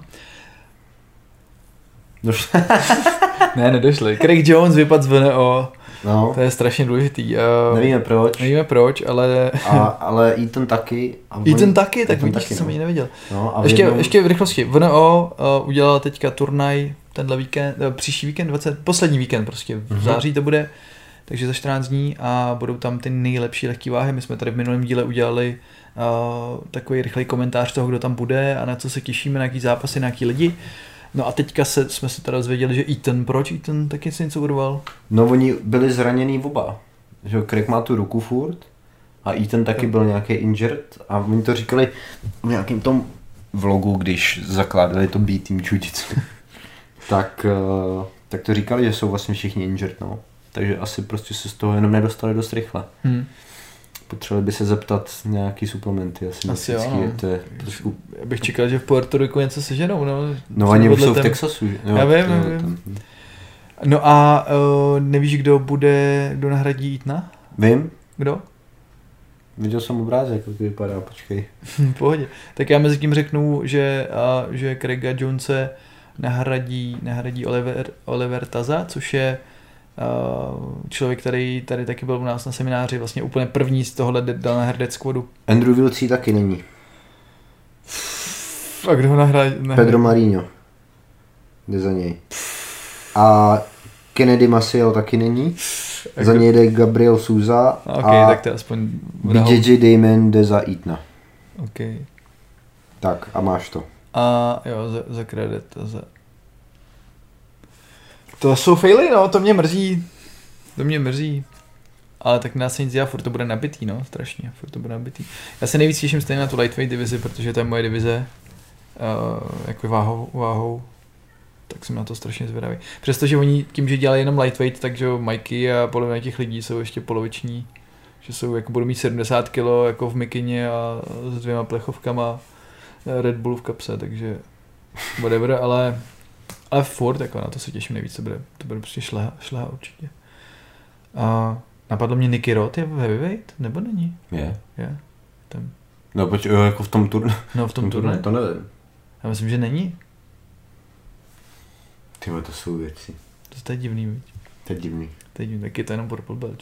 Došli. Ne, nedošli. Craig Jones vypadl z V N O. No. To je strašně důležitý. Uh, nevíme proč. Nevíme proč, ale... A, ale Eaton taky. A Eaton on... taky, tak Eaton vidíš, taky, jsem no. ji neviděl. No, a ještě, jednou... ještě v rychlosti. V N O uh, udělala teďka turnaj tenhle víkend, uh, příští víkend, dvacet poslední víkend prostě, v mm-hmm. září to bude, takže za čtrnáct dní a budou tam ty nejlepší lehký váhy. My jsme tady v minulém díle udělali uh, takový rychlej komentář toho, kdo tam bude a na co se těšíme, na jaký zápasy, na jaký lidi. No a teďka se, jsme se teda dozvěděli, že Eaton, proč Eaton taky si něco urval? No oni byli zraněný oba. Že Craig má tu ruku furt a Eaton taky byl nějaký injured a oni to říkali v nějakým tom vlogu, když zakládali to B-Team Jiu-Jitsu. tak, tak to říkali, že jsou vlastně všichni injured, no. Takže asi prostě se z toho jenom nedostali dost rychle. Hmm. Potřebovali by se zeptat nějaký suplementy. Asi, asi jo, no. to je trošku... Já bych čekal, že v Puerto Rico něco seženou. No, no oni už jsou v Texasu. Jo, já vím, já vím. No a uh, nevíš, kdo bude, kdo nahradí Eatona? Vím. Kdo? Viděl jsem obrázek, jak to vypadá, počkej. V pohodě. Tak já mezi tím řeknu, že, a, že Craiga Jonese nahradí, nahradí Oliver, Oliver Taza, což je uh, člověk, který tady taky byl u nás na semináři, vlastně úplně první z tohohle dal na Herdec Squadu. Andrew Wiltshire taky není. A kdo ho nahradí? Pedro Marinho. Jde za něj. A Kennedy Maciel taky není. Jak za to... něj jde Gabriel Souza. Ok, a tak to je aspoň B J J Damon jde za Eatona. Ok. Tak a máš to. A jo, za, za kredit. Za... To jsou faily, no, to mě mrzí. To mě mrzí. Ale tak nás se nic dělá, furt to bude nabitý, no, strašně, furt to bude nabitý. Já se nejvíc těším stejně na tu lightweight divizi, protože to je moje divize, uh, jako váhou, váhou, tak jsem na to strašně zvědavý. Přestože oni tím, že dělají jenom lightweight, takže Mikey a polovina těch lidí jsou ještě poloviční, že jsou, jako budou mít sedmdesát kilo jako v mikině a s dvěma plechovkama Red Bull v kapse, takže whatever, ale, ale furt, jako na to se těším nejvíc, to bude, to bude prostě šleha, šleha určitě. A napadlo mě Nicky Rod je heavyweight, nebo není? Je. Je. Ten... No pojď, jo, jako v tom turné. No v tom turné. To nevím. Já myslím, že není. Tyhle, to jsou věci. To je divný, viď? To je divný. To je divný, tak je to jenom purple belt.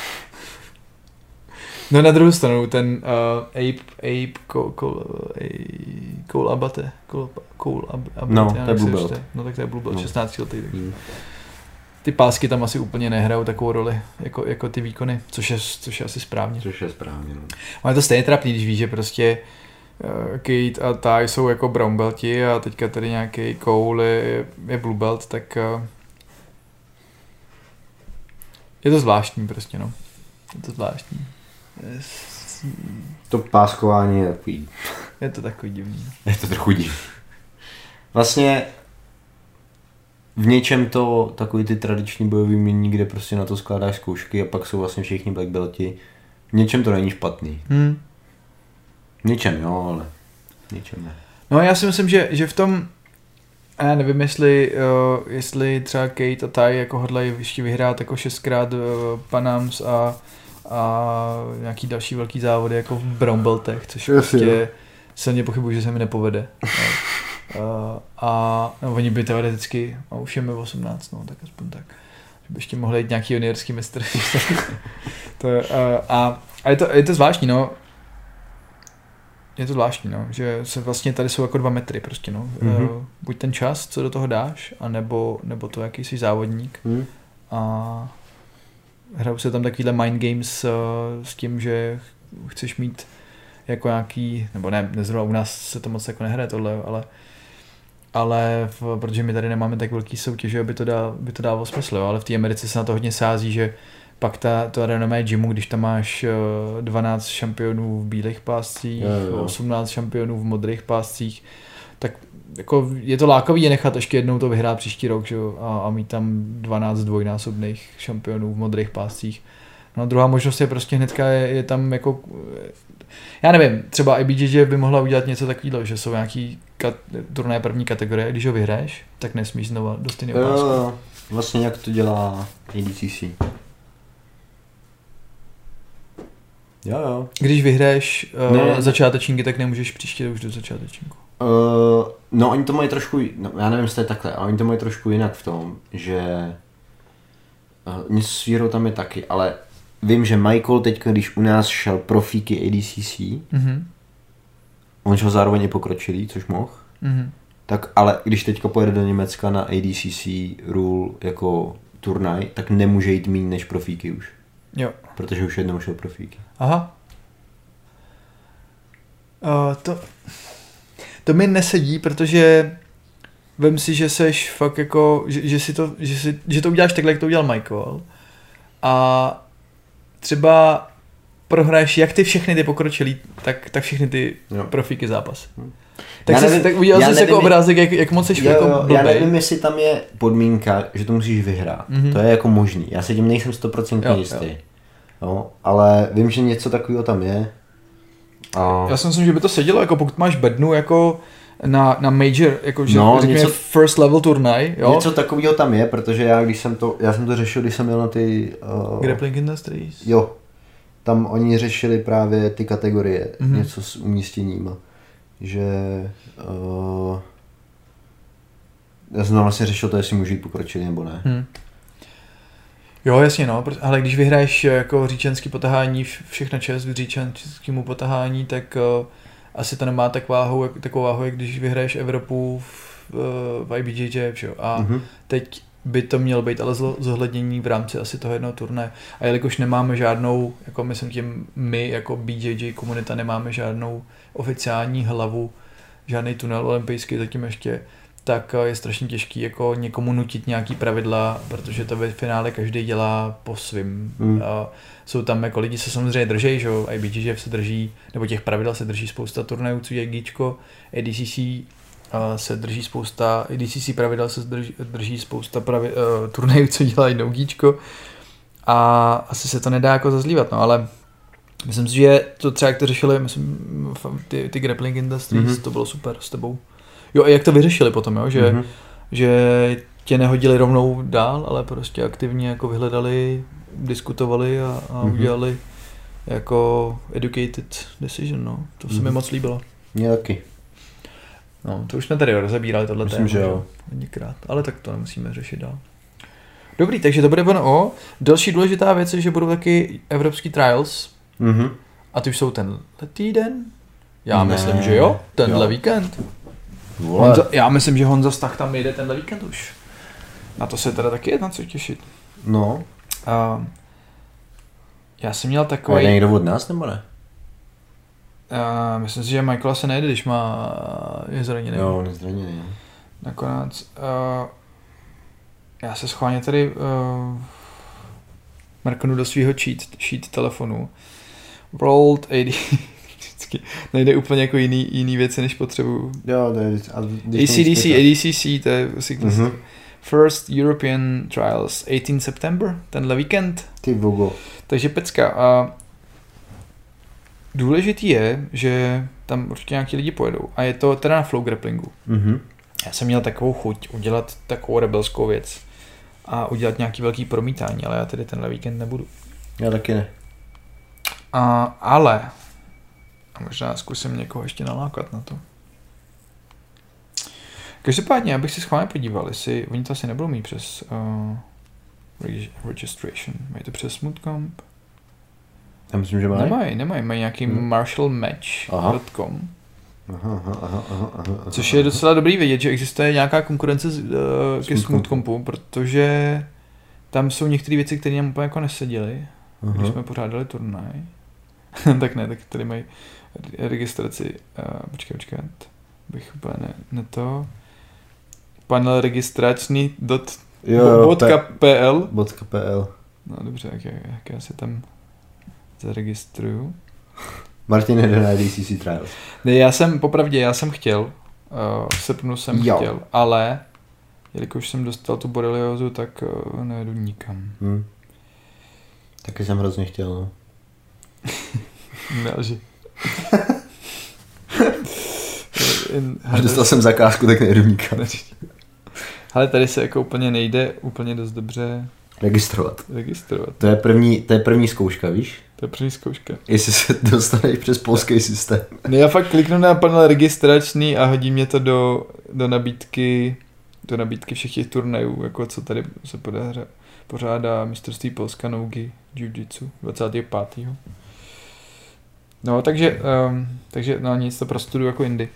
No na druhou stranu, ten uh, Ape, Ape, Cole, Cole, Cole Abate, Cole, Cole Abate, no, to je blue belt. Je, no tak to je blue belt, no. šestnáct letý. Mm. Ty pásky tam asi úplně nehrajou takovou roli, jako, jako ty výkony, což je, což je asi správně. Což je správně, no. Ale to stejně trapný, když víš, že prostě uh, Kate a Ty jsou jako brown belti a teďka tady nějaký Cole je, je blue belt, tak uh, je to zvláštní prostě, no. Je to zvláštní. Yes. To páskování je takový... Je to takový divný. Je to trochu divný. Vlastně v něčem to takový ty tradiční bojový umění, kde prostě na to skládáš zkoušky a pak jsou vlastně všichni black belti. V něčem to není špatný. Hmm. V něčem jo, ale v něčem ne. No já si myslím, že, že v tom, já nevím, jestli, uh, jestli třeba Kate a Ty jako hodlají ještě vyhrát jako šestkrát uh, Panams a, a nějaký další velký závody jako v brown beltech, což yes, prostě silně pochybuji, že se mi nepovede. Uh, a no, oni by teoreticky, a už je mi osmnáct, no tak aspoň tak, že by ještě mohli jít nějaký juniorský mistr. to, uh, a, a je, to, je to zvláštní, no. Je to zvláštní, no, že se vlastně tady jsou jako dva metry prostě, no. Mm-hmm. Uh, buď ten čas, co do toho dáš, anebo, nebo to, jaký jsi závodník. Mm. A hrajou se tam takovýhle mind games uh, s tím, že chceš mít jako nějaký, nebo ne, nezrovna u nás se to moc jako nehraje tohle, ale ale v, protože my tady nemáme tak velký soutěže, aby to, dá, by to dávalo smysl, jo? Ale v té Americe se na to hodně sází, že pak ta, to renomé gymu, když tam máš dvanáct šampionů v bílých páscích, jo, jo. osmnáct šampionů v modrých páscích, tak jako je to lákavý je nechat ještě jednou to vyhrát příští rok, že jo? A, a mít tam dvanáct dvojnásobných šampionů v modrých páscích. No a druhá možnost je prostě hnedka je, je tam jako, já nevím, třeba i B J J by mohla udělat něco takového, že jsou nějaký kat, turné první kategorie, když ho vyhraješ, tak nesmíš znova do stejného pásku. Jo, vlastně jak to dělá A D C C. Jo, jo. Když vyhraješ uh, začátečníky, tak nemůžeš příště už do začátečníku. Uh, no oni to mají trošku, no, já nevím, jestli to je takhle, ale oni to mají trošku jinak v tom, že uh, něco s vírou tam je taky, ale vím, že Michael teď, když u nás šel profíky A D C C, mm-hmm. on šel zároveň i pokročilý, což mohl, mm-hmm. tak ale když teďka pojede do Německa na A D C C rule jako turnaj, tak nemůže jít méně než profíky už. Jo. Protože už jednou šel profíky. Aha. Uh, to, to mi nesedí, protože vem si, že seš fakt jako, že, že, si to, že, si, že to uděláš takhle, jak to udělal Michael a třeba prohraješ jak ty všechny ty pokročilý, tak, tak všechny ty jo. profíky zápas. Hmm. Tak, já nevím, tak udělal jsi jako obrázek, jak, jak moc jsi jo, jako blbej. Já nevím, jestli tam je podmínka, že to musíš vyhrát. Mm-hmm. To je jako možný. Já se tím nejsem sto procent jistý. Jo. No, ale vím, že něco takového tam je. A... Já si myslím, že by to sedělo, jako pokud máš bednu jako na, na major, jako že no, řekněme něco, first level turnaj, jo? Něco takového tam je, protože já když jsem to, já jsem to řešil, když jsem měl na ty... Uh... Grappling Industries. Jo. tam oni řešili právě ty kategorie, Mhm. něco s umístěním, že uh, já jsem vlastně řešil to, jestli můžu jít pokročit nebo ne. Hmm. Jo, jasně, no, proto- ale když vyhraješ jako říčenský potahání, vš- všechna čest v říčenskému potahání, tak uh, asi to nemá tak váhu, jak, takovou váhu, jak když vyhraješ Evropu v, uh, v I B J J F, že jo? A Mhm. teď by to mělo být ale zlo- zohlednění v rámci asi toho jednoho turnaje. A jelikož nemáme žádnou, jako myslím tím my jako B J J komunita nemáme žádnou oficiální hlavu, žádný tunel olympijský zatím ještě, tak je strašně těžký jako někomu nutit nějaký pravidla, protože to ve finále každý dělá po svým. Hmm. A jsou tam jako lidi se samozřejmě drží, že jo, I B J J F se drží, nebo těch pravidel se drží spousta turnajů, co je Gíčko, A D C C a se drží spousta, A D C C pravidel se drží, drží spousta pravi, uh, turnajů, co dělají no Gíčko a asi se to nedá jako zazlívat, no, ale myslím si, že to třeba jak to řešili, myslím, ty, ty grappling industries, Mhm. to bylo super s tebou. Jo, a jak to vyřešili potom, jo, že, Mhm. že tě nehodili rovnou dál, ale prostě aktivně jako vyhledali, diskutovali a, a Mhm. udělali jako educated decision, no. To se mi Mhm. moc líbilo. Mě taky. No, to už jsme tady rozebírali tohle Myslím, téma, že jo. hodněkrát, ale tak to nemusíme řešit dál. Dobrý, takže to bude ono. Další důležitá věc je, že budou taky evropský trials Mhm. a ty už jsou tenhle týden. Já Ne. myslím, že jo, tenhle Jo. víkend. Vole. Honza, já myslím, že Honza Stach tam jede tenhle víkend už. Na to se teda taky je na co těšit. No. Uh, já jsem měl A takový. jde někdo od nás, nebo ne? Uh, myslím si, že Michaela se nejde, když má je zraněný. Jo, on je zraněný. Nakonec. Uh, já se schválně tady uh, mrknu do svého cheat, sheet telefonu. World A D vždycky najde úplně jako jiný, jiný věci, než potřebuju. Jo, to je... A C D C, A D C C, to je asi Mhm. First European Trials, eighteenth September, tenhle víkend. Ty vogo. Takže pecka. A důležitý je, že tam určitě nějaký lidi pojedou. A je to teda na flow grapplingu. Mhm. Já jsem měl takovou chuť udělat takovou rebelskou věc a udělat nějaký velký promítání, ale já tedy tenhle víkend nebudu. Já taky ne. A, ale a možná zkusím někoho ještě nalákat na to. Každopádně, abych si schválně podíval, jestli oni to asi nebudou mít přes uh, reg- registration. Mají to přes Moodcomp? Já myslím, že má. Nemají, nemají, mají nějaký Hmm. marshall match dot com. Aha, aha, aha, aha, aha. Což je docela dobrý vědět, že existuje nějaká konkurence z, uh, ke Smooth Smoothcompu, protože tam jsou některé věci, které nám úplně jako neseděly, Aha. když jsme pořádali turnaj. Tak ne, tak tady mají registraci, uh, počkej, počkej, bych úplně ne, ne to, panel registrační dot Jo, jo, bodka pl. Bodka pl. No dobře, jak, jak já se tam zaregistruju. Martin jede na D C C Trials. Ne, já jsem, popravdě, já jsem chtěl, uh, v srpnu jsem Jo. chtěl, ale jelikož jsem dostal tu boreliozu, tak uh, nejedu nikam. Hm. Taky jsem hrozně chtěl, no. Nelži. In- Až dostal jsem zakázku, tak nejdu nikam. Ale tady se jako úplně nejde úplně dost dobře Registrovat. registrovat. To je první, to je první zkouška, víš? To je první zkouška. Jestli se dostaneš přes polský systém. Ne, já fakt kliknu na panel registrační a hodí mě to do, do nabídky do nabídky všech těch turnajů, jako co tady se podaře, pořádá mistrovství Polska Nogi Jiu-Jitsu dvacátého pátého No, takže, um, takže no nic, to prostuduju jako jindy.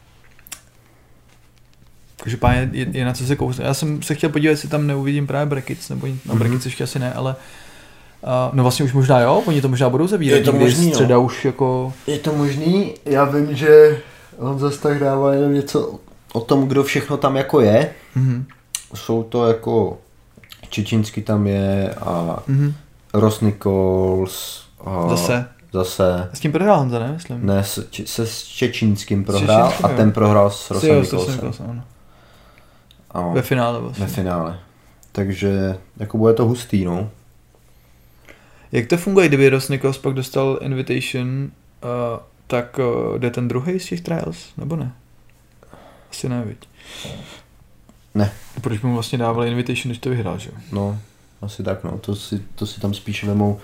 Každopádně je, je na co se kousnout. Já jsem se chtěl podívat, jestli tam neuvidím právě brackets, nebo no Mhm. brackets ještě asi ne, ale uh, no vlastně už možná jo, oni to možná budou zabírat. Je to někdy možný, středa no. už jako... Je to možný, já vím, že on zase tak dává jenom něco o tom, kdo všechno tam jako je. Mhm. Jsou to jako Čečínsky tam je a Mhm. Ross Nichols. A Zase. Zase. S tím prohrál Honza, ne, myslím. Ne, se, se s Čečínským prohrál Čečínským, a jo. ten prohrál s Rossem Jo, Nicholsem. Nicholsem, ano. A Ve finále vlastně. ve finále. Takže jako bude to hustý, no. Jak to funguje, kdyby Ross Nichols pak dostal invitation, uh, tak uh, jde ten druhý z těch trials, nebo ne? Asi ne, viď? Ne. Proč mu vlastně dávali invitation, když to vyhrál, že jo? No, asi tak, no. To si, to si tam spíš vemou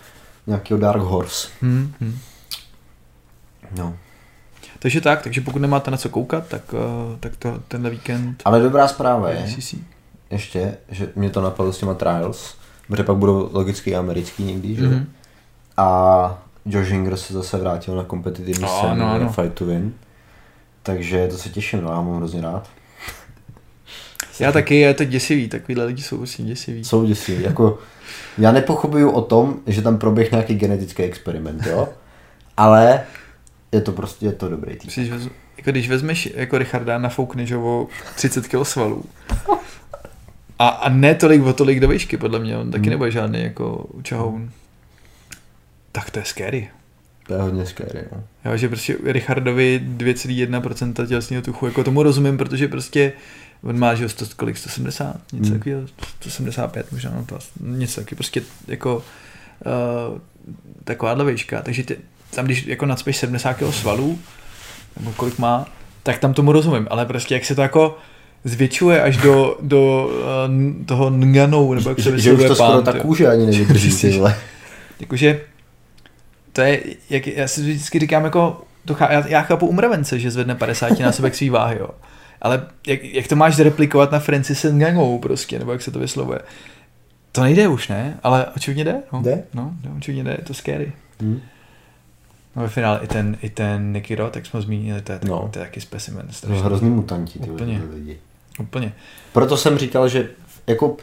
nějakého Dark Horse. Hmm, hmm. No. Takže tak, takže pokud nemáte na co koukat, tak, uh, tak to tenhle víkend... Ale dobrá zpráva je, C C. ještě, že mě to napadlo s těma trials, protože pak budou logicky americký někdy, že? Mm-hmm. A Josh Inger se zase vrátil na kompetitivní No, scénu no, no. Fight to Win. Takže to se těším, no, já mám hrozně rád. Já taky, je to děsivý, takovýhle lidi jsou prostě děsivý. Jsou děsivý, jako já nepochybuju o tom, že tam proběh nějaký genetický experiment, jo? Ale je to prostě, je to dobrý tým. Když, vezm, jako když vezmeš jako Richarda, nafoukneš ho o třicet kilo svalů. A, a ne tolik o tolik do výšky, podle mě, on taky hmm. nebude žádný jako čahoun. Tak to je scary. To je hodně scary, no. Jo, že prostě Richardovi dvě celá jedna procenta tělesného tuchu, jako tomu rozumím, protože prostě on má, že sto, kolik, sto sedmdesát, něco hmm. takového, sto sedmdesát pět možná, no to, něco takového, prostě jako uh, takováhle výška, takže ty, tam když jako nacpeš sedmdesát kilo svalů, nebo kolik má, tak tam tomu rozumím, ale prostě jak se to jako zvětšuje až do, do uh, toho nganou, nebo jak se vyslovuje pán. Že už to skoro ta kůže ani nevydrží, ty vole. Jakože to je, jak, já si vždycky říkám, jako, to chá, já, já chápu umravence, že zvedne padesátinásobek svý váhy, jo. Ale jak, jak to máš zreplikovat na Francise Ngangou prostě, nebo jak se to vyslovuje. To nejde už, ne? Ale očividně jde. No, jde? No, očividně jde, je to scary. Hmm. No ve finále i ten, i ten Nicky Rod, jak jsme ho zmínili, to je, tak, no. to je taky specimen. No, hrozný mutanti, ty úplně, lidi. Úplně. Proto jsem říkal, že jako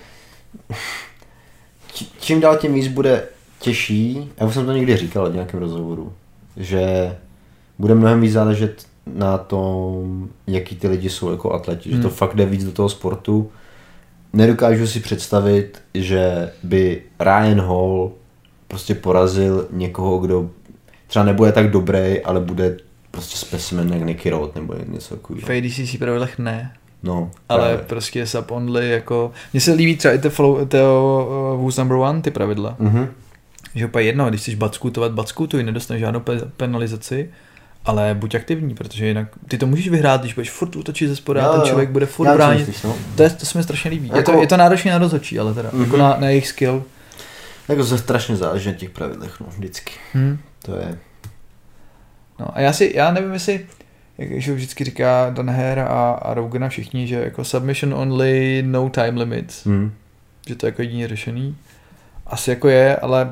čím dál tím víc bude těžší, já už jsem to někdy říkal v nějakém rozhovoru, že bude mnohem víc záležet na tom, jaký ty lidi jsou jako atleti, hmm. že to fakt jde víc do toho sportu. Nedokážu si představit, že by Ryan Hall prostě porazil někoho, kdo třeba nebude tak dobrý, ale bude prostě specimen jak Nicky Rod nebo něco takového. V A D C C pravidlech ne. No, ale právě. prostě sub only jako, mně se líbí třeba i to flow, to uh, Who's number one, ty pravidla. Mm-hmm. Že opět jedno, když chceš backskootovat, backskootuj, nedostaneš žádnou pe- penalizaci, ale buď aktivní, protože jinak ty to můžeš vyhrát, když budeš furt útočit ze spoda, jo, ten jo. člověk bude furt Já bránit. myslíš, no? To, je, to se mi strašně líbí. Jako... Je, to, je to náročné na rozhodčí, ale teda, mm-hmm. jako na, na jejich skill. Jako se strašně záleží na těch pravidlech, no, vždycky. Hmm. To je... No a já si, já nevím, jestli, jak že vždycky říká Dan Hare a, a Rogan a všichni, že jako submission only, no time limits. Hmm. Že to je jako jedině řešený. Asi jako je, ale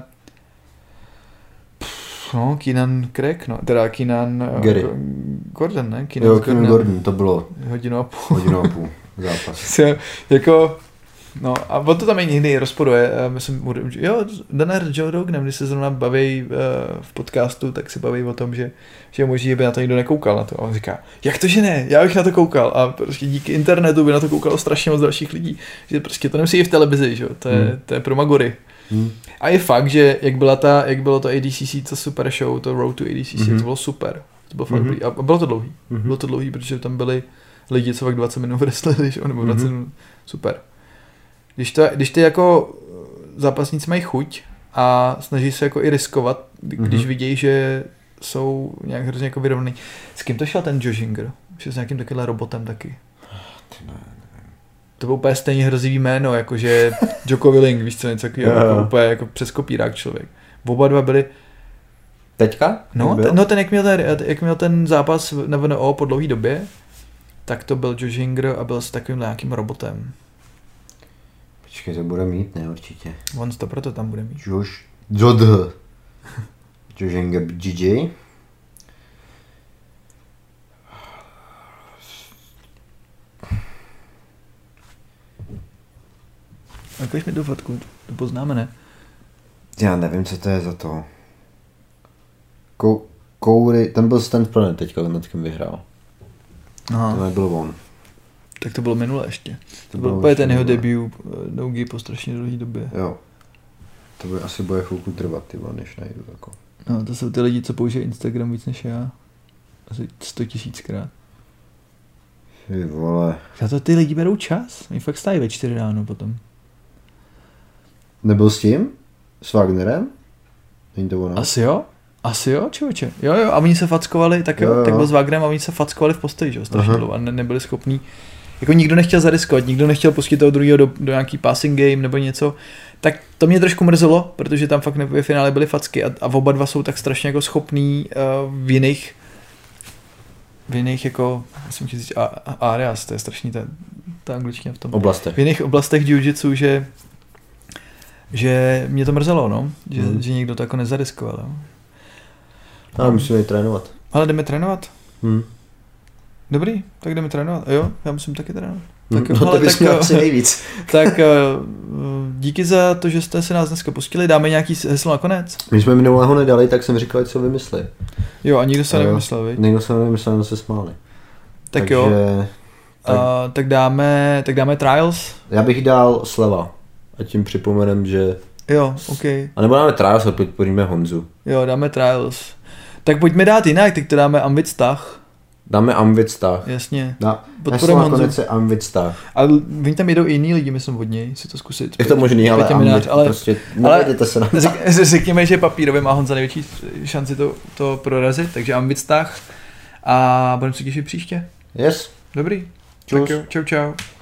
no, Keenan Craig, no, teda Keenan Gary. uh, Gordon, ne? Keenan jo, Keenan Gordon, to bylo hodinu a půl. hodinu a půl zápas. Se, jako, no a on to tam i někdy rozporuje, myslím, jo, Danar Joe Rogan, když se zrovna baví uh, v podcastu, tak se baví o tom, že, že je možný, že by na to někdo nekoukal na to. A on říká, jak to, že ne, já bych na to koukal a prostě díky internetu by na to koukalo strašně moc dalších lidí, že prostě to nemusí i v televizi, že? To, je, hmm. to je pro magory. Hmm. A je fakt, že jak, byla ta, jak bylo to A D C C, to super show, to Road to A D C C, mm-hmm. to bylo super. To bylo fakt mm-hmm. A bylo to dlouhý. Mm-hmm. Bylo to dlouhý, protože tam byli lidi, co fakt dvacet minut wrestlili, nebo dvacet mm-hmm. minut. Super. Když, to, když ty jako zápasníci mají chuť a snaží se jako i riskovat, když mm-hmm. vidějí, že jsou nějak hrozně jako vyrovnaný. S kým to šel ten Josh Inger? Už s nějakým takovýmhle robotem taky. To byl úplně stejně hrozivý jméno, jakože Jocko Willing, víš co, něco takového, jako úplně jako přes kopírák člověk. Oba dva byli... Teďka? No, ten, no ten, jak měl ten, jak měl ten zápas na V N O po dlouhé době, tak to byl Josh Inger a byl s takovým nějakým robotem. Počkej, to bude mít, ne, určitě. On to proto tam bude mít. Josh... Jodh. Josh Inger G J. Ukaž mi tu fotku, to poznáme, ne? Já nevím, co to je za to. Kou, Koury, ten byl Stand Planet teďka, nad kým vyhrál. Aha. To nebyl on. Tak to bylo minule ještě. To, to byl úplně ten jeho debut Nogi po strašně dlouhé době. Jo. To by asi bude chvilku trvat, ty než najdu jako. No, to jsou ty lidi, co použijí Instagram víc než já. Asi sto tisíckrát. Ty vole. Za to ty lidi berou čas. Oni fakt stájí ve čtyři ráno potom. Nebyl s tím? S Wagnerem? Není to ono? Asi jo. Asi jo, člověče. Jo, jo, a oni se fackovali, tak jo, jo, jo. tak byl s Wagnerem a oni se fackovali v postoji, že jo, strašně dlouho a ne, nebyli schopní jako nikdo nechtěl zariskovat, nikdo nechtěl pustit toho druhého do, do nějaký passing game nebo něco, tak to mě trošku mrzelo, protože tam fakt ve finále byly facky a, a oba dva jsou tak strašně jako schopný uh, v jiných v jiných jako, musím říct, areas, to je strašný ta, ta angličtina v tom. Oblastech. V jiných oblastech jiu-jitsu, že že mě to mrzelo, no, že, hmm. že nikdo to jako nezariskoval. No. Ale musíme trénovat. Ale jdeme trénovat. Hmm. Dobrý, tak jdeme trénovat. Jo, já musím taky trénovat. Tak, no to bys měl asi nejvíc. Tak díky za to, že jste se nás dneska pustili. Dáme nějaký heslo nakonec? My jsme minulého nedali, tak jsem říkal, co vymysli. Jo, a nikdo se nevymyslel, viď? Nikdo se nevymyslel, se smáli. Tak Takže, jo. Tak... Uh, tak, dáme, tak dáme Trials? Já bych dal sleva. A tím připomenem, že... Jo, ok. A nebo dáme Trials a podporíme Honzu. Jo, dáme Trials. Tak pojďme dát jinak, tak to dáme Ambit Stach. Dáme Ambit Stach. Jasně. Na, Podporujeme Honzu. Nakonec je Ambit Stach. Ale oni tam jedou i jiný lidi, myslím od něj, si to zkusit. Je to možný, ale Ambit, ale, prostě nevěděte se na to. Řekněme, že papírově má Honza největší šanci to, to prorazit, takže Ambit Stach. A budeme se těšit příště. Yes. Dobrý. Čus. Tak jo, čau čau.